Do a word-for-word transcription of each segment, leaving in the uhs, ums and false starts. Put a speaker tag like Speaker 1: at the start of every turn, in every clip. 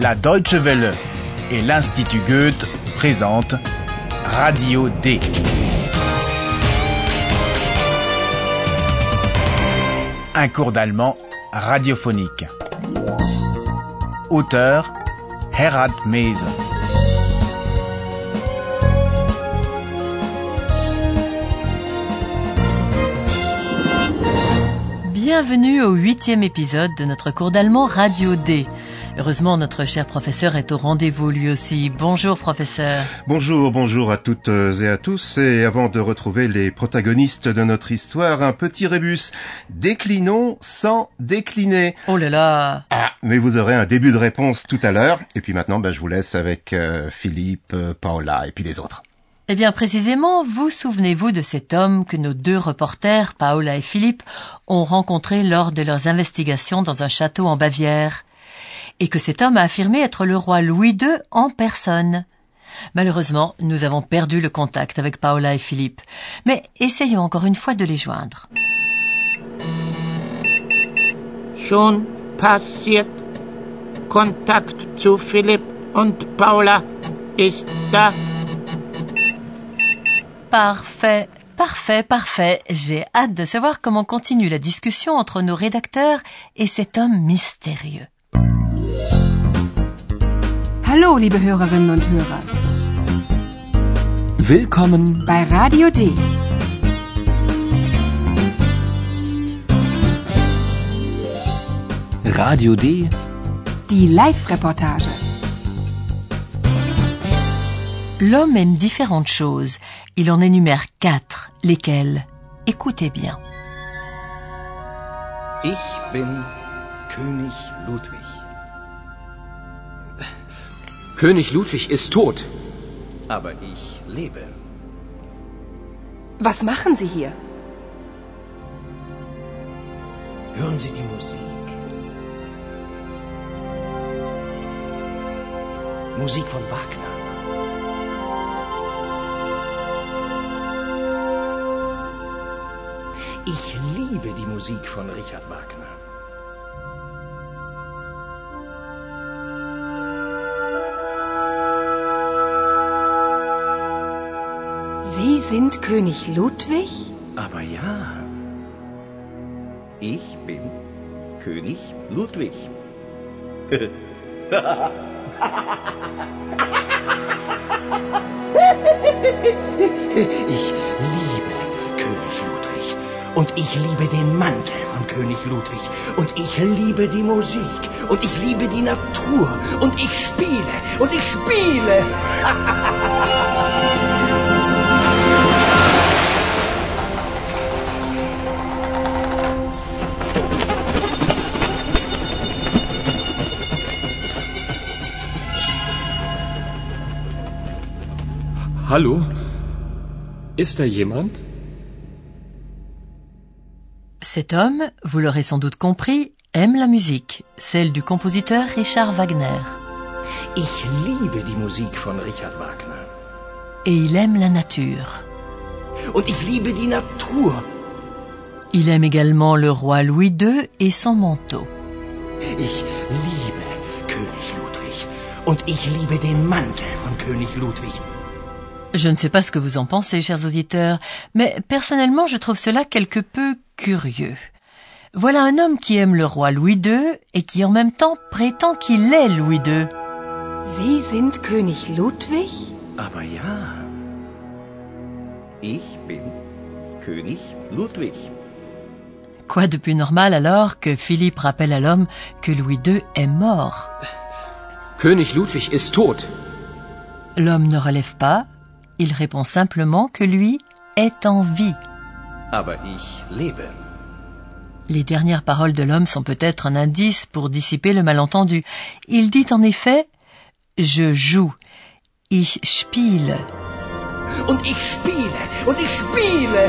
Speaker 1: La Deutsche Welle et l'Institut Goethe présentent Radio D. Un cours d'allemand radiophonique. Auteur Herrad Meese.
Speaker 2: Bienvenue au huitième épisode de notre cours d'allemand Radio D. Heureusement, notre cher professeur est au rendez-vous lui aussi. Bonjour professeur.
Speaker 3: Bonjour, bonjour à toutes et à tous. Et avant de retrouver les protagonistes de notre histoire, un petit rébus. Déclinons sans décliner.
Speaker 2: Oh là là.
Speaker 3: Ah, mais vous aurez un début de réponse tout à l'heure. Et puis maintenant, ben, je vous laisse avec euh, Philippe, euh, Paola et puis les autres.
Speaker 2: Eh bien, précisément, vous souvenez-vous de cet homme que nos deux reporters, Paola et Philippe, ont rencontré lors de leurs investigations dans un château en Bavière, et que cet homme a affirmé être le roi Louis deux en personne. Malheureusement, nous avons perdu le contact avec Paola et Philippe, mais essayons encore une fois de les joindre.
Speaker 4: Schon passiert. Kontakt zu Philipp und Paola ist da.
Speaker 2: Parfait, parfait, parfait. J'ai hâte de savoir comment continue la discussion entre nos rédacteurs et cet homme mystérieux.
Speaker 5: Hallo, liebe Hörerinnen und Hörer.
Speaker 6: Willkommen
Speaker 5: bei Radio D.
Speaker 6: Radio D.
Speaker 5: Die Live-Reportage.
Speaker 2: L'homme aime différentes choses. Il en énumère quatre. Lesquelles? Écoutez bien.
Speaker 7: Ich bin König Ludwig. König Ludwig ist tot. Aber ich lebe.
Speaker 5: Was machen Sie hier?
Speaker 7: Hören Sie die Musik. Musik von Wagner. Ich liebe die Musik von Richard Wagner.
Speaker 5: Sie sind König Ludwig?
Speaker 7: Aber ja. Ich bin König Ludwig. Ich liebe König Ludwig. Und ich liebe den Mantel von König Ludwig. Und ich liebe die Musik. Und ich liebe die Natur. Und ich spiele. Und ich spiele.
Speaker 8: Hallo? Ist da jemand?
Speaker 2: Cet homme, vous l'aurez sans doute compris, aime la musique, celle du compositeur Richard Wagner.
Speaker 7: Ich liebe die Musik von Richard Wagner.
Speaker 2: Et il aime la nature.
Speaker 7: Und ich liebe die Natur.
Speaker 2: Il aime également le roi Louis deux et son manteau.
Speaker 7: Ich liebe König Ludwig. Und ich liebe den Mantel von König Ludwig.
Speaker 2: Je ne sais pas ce que vous en pensez, chers auditeurs, mais personnellement, je trouve cela quelque peu curieux. Voilà un homme qui aime le roi Louis deux et qui en même temps prétend qu'il est Louis deux.
Speaker 5: Sie sind König Ludwig?
Speaker 7: Aber ja. Ich bin König Ludwig.
Speaker 2: Quoi de plus normal alors que Philippe rappelle à l'homme que Louis deux est mort?
Speaker 8: König Ludwig ist tot.
Speaker 2: L'homme ne relève pas. Il répond simplement que lui est en vie.
Speaker 7: Aber ich lebe.
Speaker 2: Les dernières paroles de l'homme sont peut-être un indice pour dissiper le malentendu. Il dit en effet « Je joue »,« Ich spiele ».
Speaker 7: Und ich spiele, und ich spiele.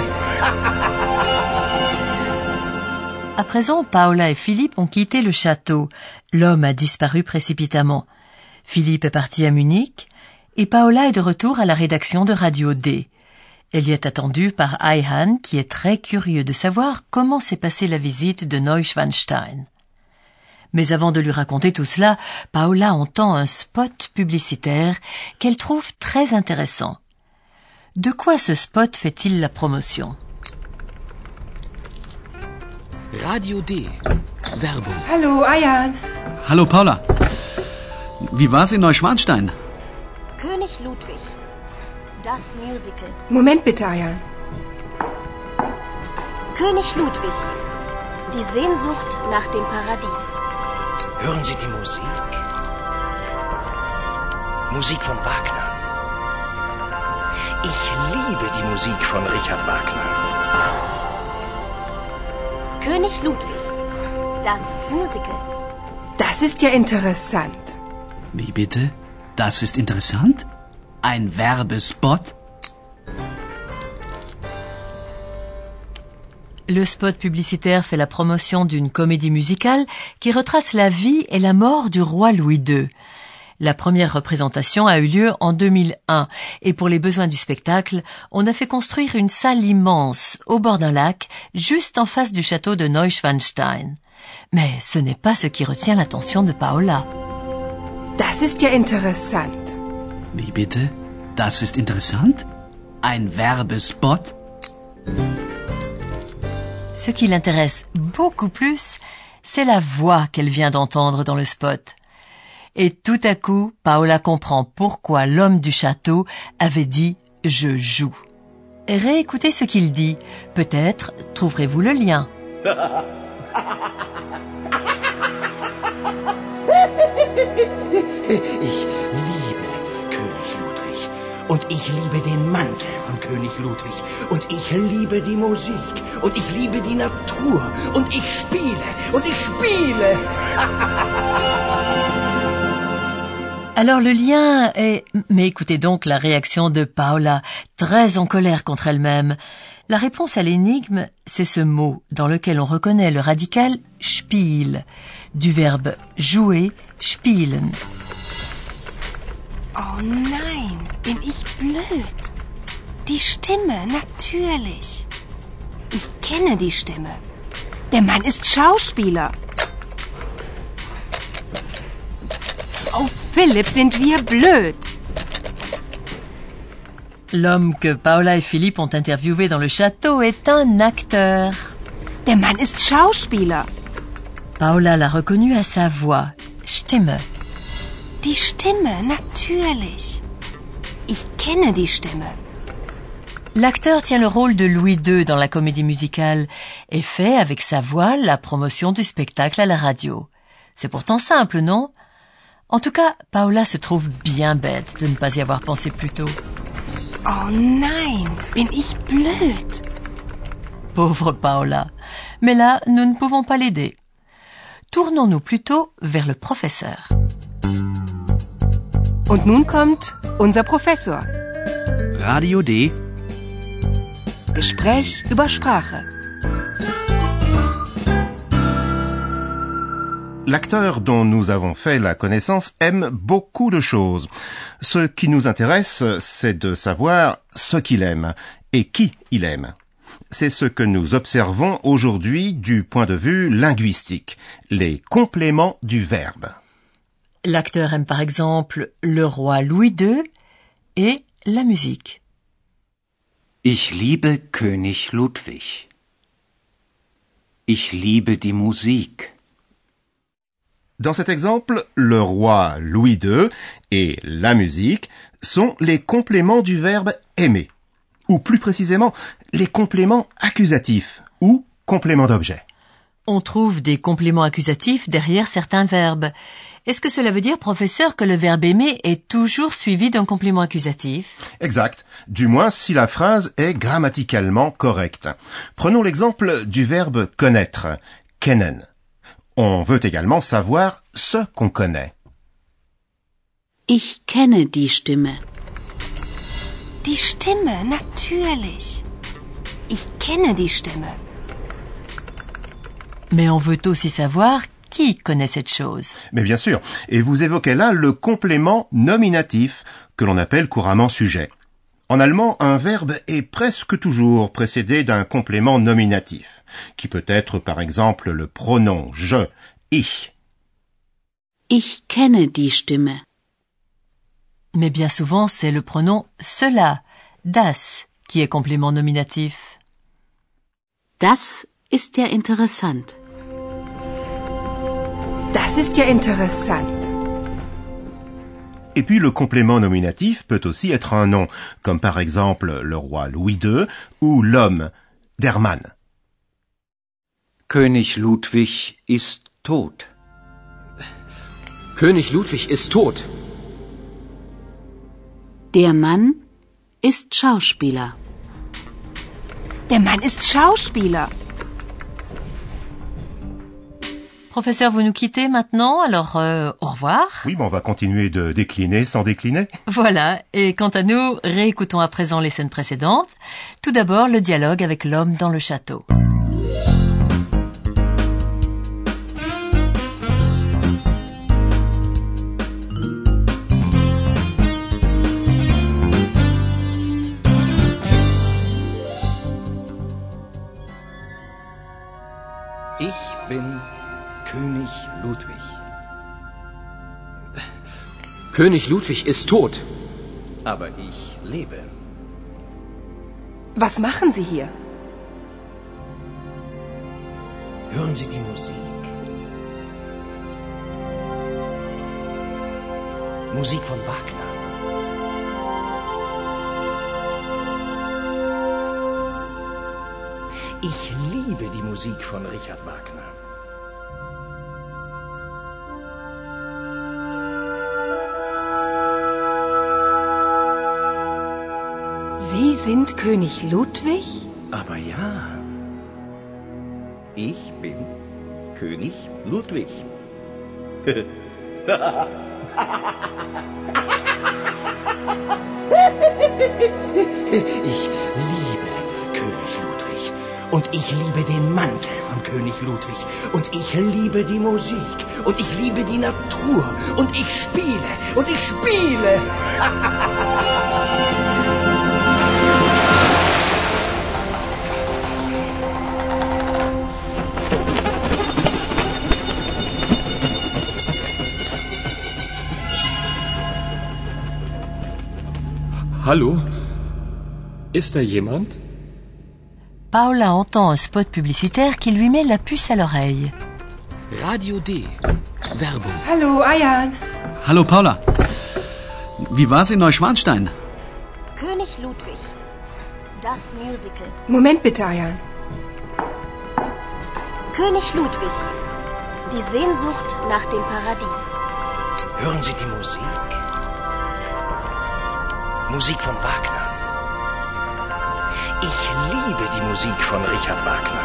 Speaker 2: À présent, Paola et Philippe ont quitté le château. L'homme a disparu précipitamment. Philippe est parti à Munich et Paola est de retour à la rédaction de Radio D. Elle y est attendue par Ayhan, qui est très curieux de savoir comment s'est passée la visite de Neuschwanstein. Mais avant de lui raconter tout cela, Paola entend un spot publicitaire qu'elle trouve très intéressant. De quoi ce spot fait-il la promotion?
Speaker 8: Radio D. Werbung.
Speaker 5: Hallo, Ayan.
Speaker 6: Hallo Paula. Wie war's in Neuschwanstein?
Speaker 9: König Ludwig. Das Musical.
Speaker 5: Moment bitte, Ayan.
Speaker 9: König Ludwig. Die Sehnsucht nach dem Paradies.
Speaker 7: Hören Sie die Musik? Musik von Wagner. Ich liebe die Musik von Richard Wagner.
Speaker 9: König Ludwig. Das Musical.
Speaker 5: Das ist ja interessant.
Speaker 6: Wie bitte? Das ist interessant? Ein Werbespot?
Speaker 2: Le spot publicitaire fait la promotion d'une comédie musicale qui retrace la vie et la mort du roi Louis deux. La première représentation a eu lieu en deux mille un et pour les besoins du spectacle, on a fait construire une salle immense au bord d'un lac, juste en face du château de Neuschwanstein. Mais ce n'est pas ce qui retient l'attention de Paola.
Speaker 5: Das ist ja interessant.
Speaker 6: Wie bitte? Das ist interessant? Ein Werbespot?
Speaker 2: Ce qui l'intéresse beaucoup plus, c'est la voix qu'elle vient d'entendre dans le spot. Et tout à coup, Paola comprend pourquoi l'homme du château avait dit « je joue ». Réécoutez ce qu'il dit. Peut-être trouverez-vous le lien.
Speaker 7: Ich liebe König Ludwig. Und ich liebe den Mantel von König Ludwig. Und ich liebe die Musik. Und ich liebe die Natur. Und ich spiele. Und ich spiele.
Speaker 2: Alors le lien est... Mais écoutez donc la réaction de Paola, très en colère contre elle-même. La réponse à l'énigme, c'est ce mot dans lequel on reconnaît le radical « spiel », du verbe « jouer » « spielen ».
Speaker 5: Oh nein, bin ich blöd. Die Stimme, natürlich. Ich kenne die Stimme. Der Mann ist Schauspieler. Oh, Philipp, sind wir blöd.
Speaker 2: L'homme que Paola et Philippe ont interviewé dans le château est un acteur.
Speaker 5: Der Mann ist Schauspieler.
Speaker 2: Paola l'a reconnu à sa voix, Stimme.
Speaker 5: Die Stimme, natürlich. Ich kenne die Stimme.
Speaker 2: L'acteur tient le rôle de Louis deux dans la comédie musicale et fait avec sa voix la promotion du spectacle à la radio. C'est pourtant simple, non? En tout cas, Paola se trouve bien bête de ne pas y avoir pensé plus tôt.
Speaker 5: Oh nein, bin ich blöd.
Speaker 2: Pauvre Paola. Mais là, nous ne pouvons pas l'aider. Tournons-nous plutôt vers le professeur.
Speaker 5: Und nun kommt unser Professor.
Speaker 6: Radio D.
Speaker 5: Gespräch über Sprache.
Speaker 3: L'acteur dont nous avons fait la connaissance aime beaucoup de choses. Ce qui nous intéresse, c'est de savoir ce qu'il aime et qui il aime. C'est ce que nous observons aujourd'hui du point de vue linguistique, les compléments du verbe.
Speaker 2: L'acteur aime par exemple le roi Louis deux et la musique.
Speaker 10: Ich liebe König Ludwig. Ich liebe die Musik.
Speaker 3: Dans cet exemple, le roi Louis deux et la musique sont les compléments du verbe aimer, ou plus précisément, les compléments accusatifs ou compléments d'objet.
Speaker 2: On trouve des compléments accusatifs derrière certains verbes. Est-ce que cela veut dire, professeur, que le verbe aimer est toujours suivi d'un complément accusatif?
Speaker 3: Exact, du moins si la phrase est grammaticalement correcte. Prenons l'exemple du verbe connaître, kennen. On veut également savoir ce qu'on connaît.
Speaker 11: Ich kenne die Stimme.
Speaker 5: Die Stimme, natürlich. Ich kenne die Stimme.
Speaker 2: Mais on veut aussi savoir qui connaît cette chose.
Speaker 3: Mais bien sûr, et vous évoquez là le complément nominatif que l'on appelle couramment sujet. En allemand, un verbe est presque toujours précédé d'un complément nominatif, qui peut être par exemple le pronom je, ich.
Speaker 11: Ich kenne die Stimme.
Speaker 2: Mais bien souvent, c'est le pronom cela, das, qui est complément nominatif.
Speaker 11: Das ist ja interessant.
Speaker 5: Das ist ja interessant.
Speaker 3: Et puis le complément nominatif peut aussi être un nom, comme par exemple le roi Louis deux ou l'homme, der Mann.
Speaker 10: König Ludwig ist tot.
Speaker 8: König Ludwig ist tot.
Speaker 11: Der Mann ist Schauspieler.
Speaker 5: Der Mann ist Schauspieler.
Speaker 2: Professeur, vous nous quittez maintenant, alors euh, au revoir.
Speaker 3: Oui, mais on va continuer de décliner sans décliner.
Speaker 2: Voilà, et quant à nous, réécoutons à présent les scènes précédentes. Tout d'abord, le dialogue avec l'homme dans le château.
Speaker 7: Ich bin König Ludwig.
Speaker 8: König Ludwig ist tot.
Speaker 7: Aber ich lebe.
Speaker 5: Was machen Sie hier?
Speaker 7: Hören Sie die Musik. Musik von Wagner. Ich liebe die Musik von Richard Wagner.
Speaker 5: Sie sind König Ludwig?
Speaker 7: Aber ja, ich bin König Ludwig. Ich liebe König Ludwig. Und ich liebe den Mantel von König Ludwig. Und ich liebe die Musik. Und ich liebe die Natur. Und ich spiele. Und ich spiele.
Speaker 8: Hallo? Ist da jemand?
Speaker 2: Paula entend un spot publicitaire qui lui met la puce à l'oreille.
Speaker 8: Radio D. Werbung.
Speaker 5: Hallo, Ayan.
Speaker 6: Hallo Paula. Wie war's in Neuschwanstein?
Speaker 9: König Ludwig. Das Musical.
Speaker 5: Moment bitte, Ayan.
Speaker 9: König Ludwig. Die Sehnsucht nach dem Paradies.
Speaker 7: Hören Sie die Musik. Musik von Wagner. Ich liebe die Musik von Richard Wagner.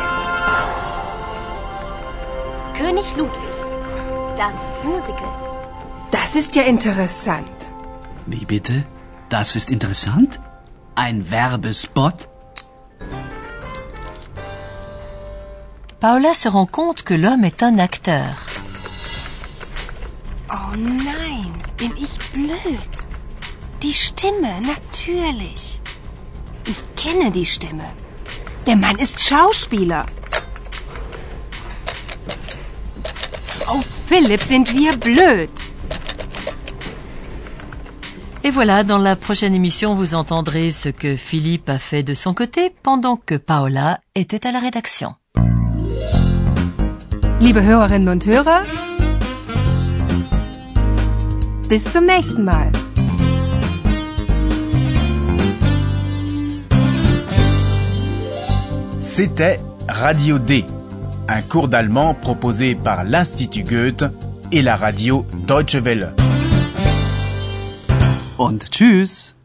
Speaker 9: König Ludwig. Das Musical.
Speaker 5: Das ist ja interessant.
Speaker 6: Wie bitte? Das ist interessant? Ein Werbespot?
Speaker 2: Paula se rend compte que l'homme est un acteur.
Speaker 5: Oh nein, bin ich blöd. Die Stimme, natürlich. Ich kenne die Stimme. Der Mann ist Schauspieler. Oh, Philipp, sind wir blöd.
Speaker 2: Et voilà, dans la prochaine émission, vous entendrez ce que Philippe a fait de son côté pendant que Paola était à la rédaction.
Speaker 5: Liebe Hörerinnen und Hörer, bis zum nächsten Mal.
Speaker 1: C'était Radio D, un cours d'allemand proposé par l'Institut Goethe et la radio Deutsche Welle.
Speaker 6: Und tschüss.